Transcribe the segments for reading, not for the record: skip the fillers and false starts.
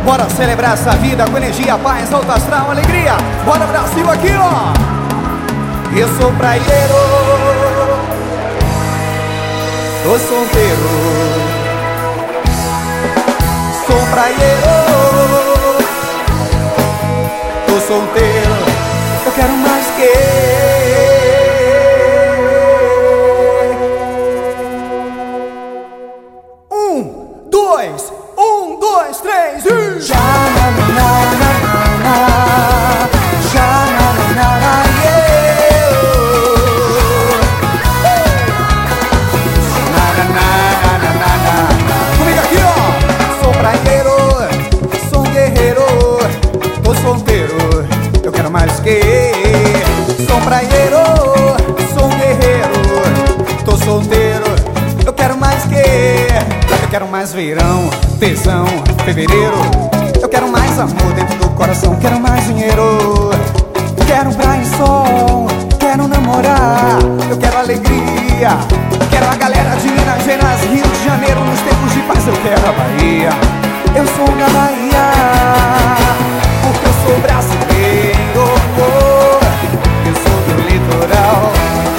Bora celebrar essa vida com energia, paz, alto astral, alegria. Bora Brasil aqui, ó. Eu sou praieiro, tô solteiro. Sou praieiro, tô solteiro. Eu quero mais que um, dois, três e já na comigo aqui, ó. Sou praieiro, sou um guerreiro, tô solteiro, eu quero mais que. Sou praieiro, sou um guerreiro, tô solteiro, eu quero mais que. Eu quero mais verão, tesão, fevereiro. Eu quero mais amor dentro do coração, quero mais dinheiro. Quero praia e sol, quero namorar. Eu quero alegria, quero a galera de Minas Gerais, Rio de Janeiro, nos tempos de paz. Eu quero a Bahia, eu sou da Bahia, porque eu sou brasileiro. Eu sou do litoral,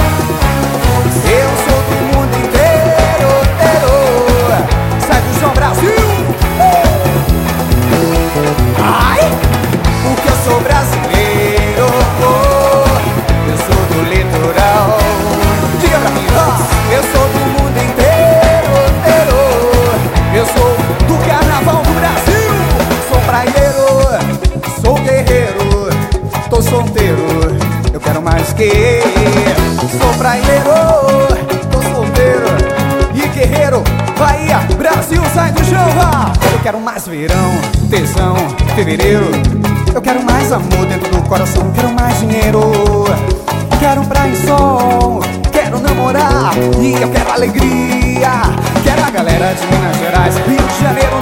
eu sou do mundo inteiro. Sai do chão, Brasil! Ai! Porque eu sou brasileiro, eu sou do litoral. Diga pra mim, eu sou do mundo inteiro. Eu sou do carnaval do Brasil. Sou praieiro, sou guerreiro, tô solteiro, eu quero mais que. Sou praieiro, tô solteiro e guerreiro. Bahia, Brasil, sai do chão, vá! Eu quero mais verão, tesão, fevereiro. Eu quero mais amor dentro do coração, quero mais dinheiro. Quero praia e sol, quero namorar. E eu quero alegria, quero a galera de Minas Gerais, Rio de Janeiro,